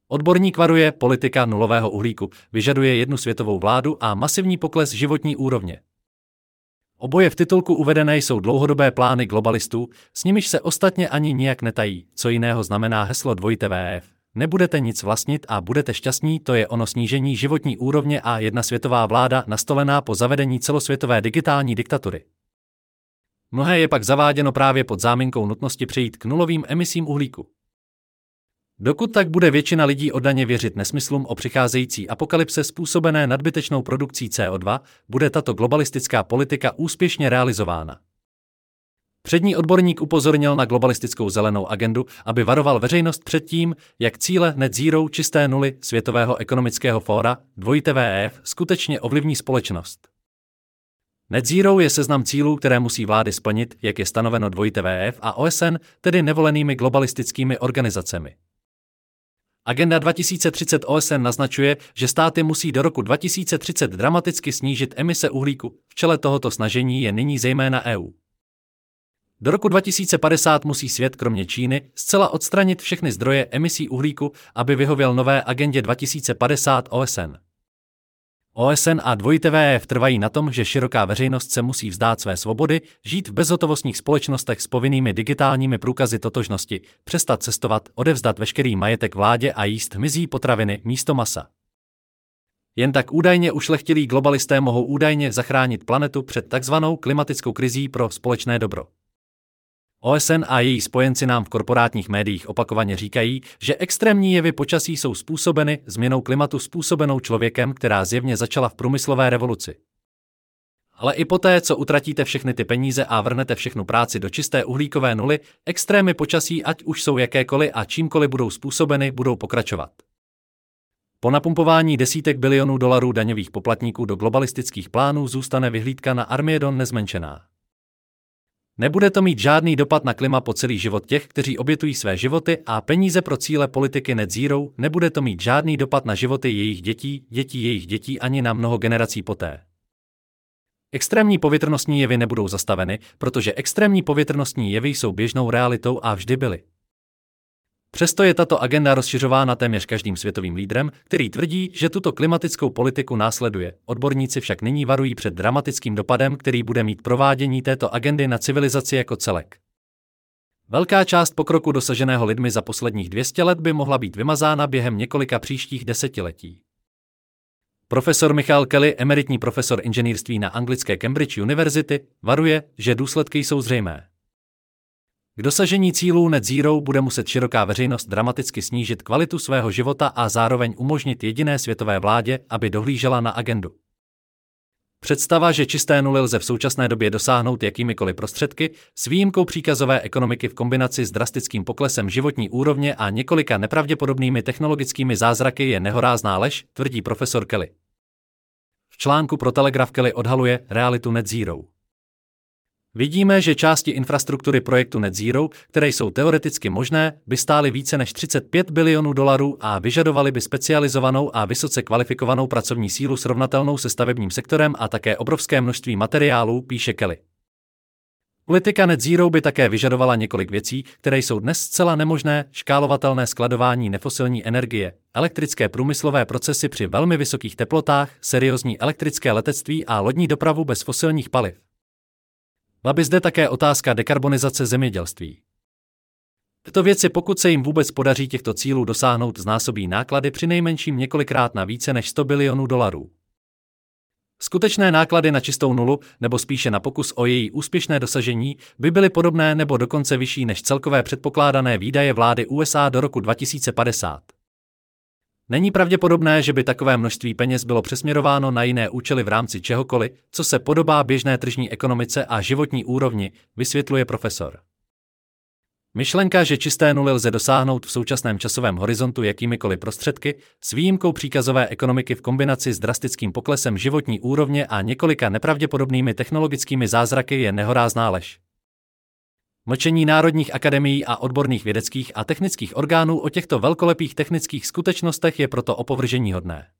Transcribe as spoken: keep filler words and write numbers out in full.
Odborník varuje, politika nulového uhlíku vyžaduje jednu světovou vládu a masivní pokles životní úrovně. Oboje v titulku uvedené jsou dlouhodobé plány globalistů, s nimiž se ostatně ani nijak netají, co jiného znamená heslo dvojité V F. Nebudete nic vlastnit a budete šťastní, to je ono snížení životní úrovně a jedna světová vláda nastolená po zavedení celosvětové digitální diktatury. Mnohé je pak zaváděno právě pod záminkou nutnosti přejít k nulovým emisím uhlíku. Dokud tak bude většina lidí oddaně věřit nesmyslům o přicházející apokalypse způsobené nadbytečnou produkcí C O dva, bude tato globalistická politika úspěšně realizována. Přední odborník upozornil na globalistickou zelenou agendu, aby varoval veřejnost před tím, jak cíle net zero čisté nuly Světového ekonomického fóra dvojité V F skutečně ovlivní společnost. Net zero je seznam cílů, které musí vlády splnit, jak je stanoveno dvojité V F a O S N, tedy nevolenými globalistickými organizacemi. Agenda dva tisíce třicet O S N naznačuje, že státy musí do roku dva tisíce třicet dramaticky snížit emise uhlíku. V čele tohoto snažení je nyní zejména E U. Do roku dva tisíce padesát musí svět kromě Číny zcela odstranit všechny zdroje emisí uhlíku, aby vyhověl nové agendě dva tisíce padesát O S N. O S N a dvojité V F trvají na tom, že široká veřejnost se musí vzdát své svobody, žít v bezhotovostních společnostech s povinnými digitálními průkazy totožnosti, přestat cestovat, odevzdat veškerý majetek vládě a jíst hmyzí potraviny místo masa. Jen tak údajně ušlechtilí globalisté mohou údajně zachránit planetu před takzvanou klimatickou krizí pro společné dobro. O S N a její spojenci nám v korporátních médiích opakovaně říkají, že extrémní jevy počasí jsou způsobeny změnou klimatu způsobenou člověkem, která zjevně začala v průmyslové revoluci. Ale i poté, co utratíte všechny ty peníze a vrhnete všechnu práci do čisté uhlíkové nuly, extrémy počasí, ať už jsou jakékoliv a čímkoliv budou způsobeny, budou pokračovat. Po napumpování desítek bilionů dolarů daňových poplatníků do globalistických plánů zůstane vyhlídka na Armageddon nezmenšená. Nebude to mít žádný dopad na klima po celý život těch, kteří obětují své životy a peníze pro cíle politiky net zero, nebude to mít žádný dopad na životy jejich dětí, dětí jejich dětí ani na mnoho generací poté. Extrémní povětrnostní jevy nebudou zastaveny, protože extrémní povětrnostní jevy jsou běžnou realitou a vždy byly. Přesto je tato agenda rozšiřována téměř každým světovým lídrem, který tvrdí, že tuto klimatickou politiku následuje. Odborníci však nyní varují před dramatickým dopadem, který bude mít provádění této agendy na civilizaci jako celek. Velká část pokroku dosaženého lidmi za posledních dvě stě let by mohla být vymazána během několika příštích desetiletí. Profesor Michael Kelly, emeritní profesor inženýrství na anglické Cambridge University, varuje, že důsledky jsou zřejmé. K dosažení cílů net zero bude muset široká veřejnost dramaticky snížit kvalitu svého života a zároveň umožnit jediné světové vládě, aby dohlížela na agendu. Představa, že čisté nuly lze v současné době dosáhnout jakýmikoliv prostředky, s výjimkou příkazové ekonomiky v kombinaci s drastickým poklesem životní úrovně a několika nepravděpodobnými technologickými zázraky, je nehorázná lež, tvrdí profesor Kelly. V článku pro Telegraph Kelly odhaluje realitu net zero. Vidíme, že části infrastruktury projektu net zero, které jsou teoreticky možné, by stály více než třicet pět bilionů dolarů a vyžadovaly by specializovanou a vysoce kvalifikovanou pracovní sílu srovnatelnou se stavebním sektorem a také obrovské množství materiálů, píše Kelly. Politika net zero by také vyžadovala několik věcí, které jsou dnes zcela nemožné: škálovatelné skladování nefosilní energie, elektrické průmyslové procesy při velmi vysokých teplotách, seriózní elektrické letectví a lodní dopravu bez fosilních paliv. Byla by zde také otázka dekarbonizace zemědělství. Tyto věci, pokud se jim vůbec podaří těchto cílů dosáhnout, znásobí náklady přinejmenším několikrát na více než sto bilionů dolarů. Skutečné náklady na čistou nulu, nebo spíše na pokus o její úspěšné dosažení, by byly podobné nebo dokonce vyšší než celkové předpokládané výdaje vlády U S A do roku dva tisíce padesát. Není pravděpodobné, že by takové množství peněz bylo přesměrováno na jiné účely v rámci čehokoliv, co se podobá běžné tržní ekonomice a životní úrovni, vysvětluje profesor. Myšlenka, že čisté nuly lze dosáhnout v současném časovém horizontu jakýmikoliv prostředky, s výjimkou příkazové ekonomiky v kombinaci s drastickým poklesem životní úrovně a několika nepravděpodobnými technologickými zázraky, je nehorázná lež. Mlčení národních akademií a odborných vědeckých a technických orgánů o těchto velkolepých technických skutečnostech je proto opovrženíhodné.